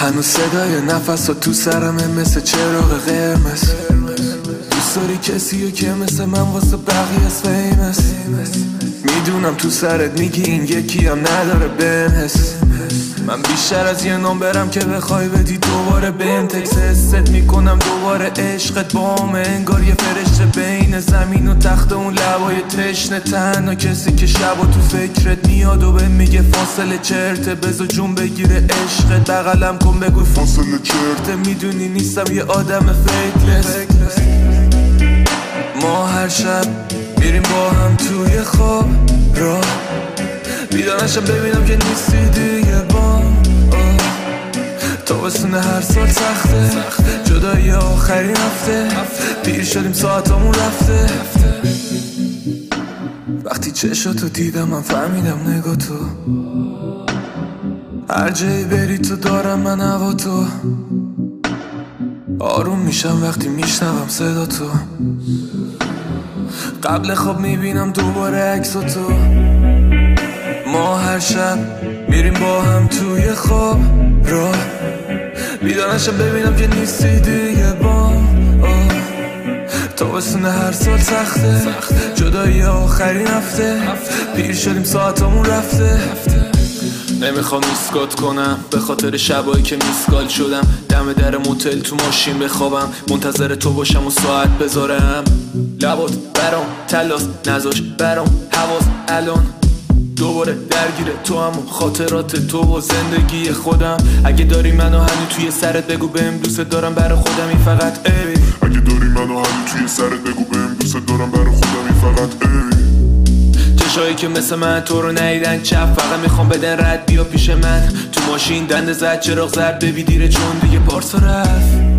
هنوز صدای نفس تو سرمه مثل چراغ قرمز. دوست داری کسیو که مثل من واسه بقیه فیمس. میدونم تو سرت میگی این یکی هم نداره بهم حس. من بیشتر از یه نام برم که بخوای بدی دوباره بهم تکس. حست میکنم دوباره عشقت بامه، انگار یه فرشته بین زمین و تخت اون لبای تشنه. تنها کسی که شبا تو فکرت میاد و به میگه فاصله چرته. بذار جون بگیره عشقت، بغلم کن بگو فاصله چرته. میدونی نیستم یه آدم فیکلس. ما هر شب میریم با هم توی خواب راه، بیدارشم ببینم که نیستی دیگه بام. تابستون هر سال سخته، جدایی آخرین هفته. پیر شدیم ساعتامون رفته. وقتی چشاتو دیدم من فهمیدم نگاه تو، هر جایی بری تو دارم من هوا تو. آروم میشم وقتی میشنوم صدا تو، قبل خواب میبینم دوباره عکس تو. ما هر شب میریم با هم توی خواب راه، بیدارشم ببینم که نیستی دیگه بام. تابستون هر سال سخته، جدایی آخرین هفته. پیر شدیم ساعتامون رفته. نمیخوام میسکات کنم به خاطر شبایی که میسکال شدم. دم در موتل تو ماشین بخوابم، منتظر تو باشم و ساعت بذارم. لبات برام تلاس نذاش برام حواس الان دوباره درگیره تو هم خاطرات تو و زندگی خودم. اگه داری منو هنو توی سرت بگو بهم دوست دارم برا خودم این فقط ای. اگه داری منو هنو توی سرت بگو بهم دوست دارم برا خودم این فقط ای. چشایی که مثل من تو رو ندیدن چپ، فقط میخوام بدن رد بیا پیش من. تو ماشین دنده زد چراغ زرد ببی دیره چون دیگه پارسا رفت.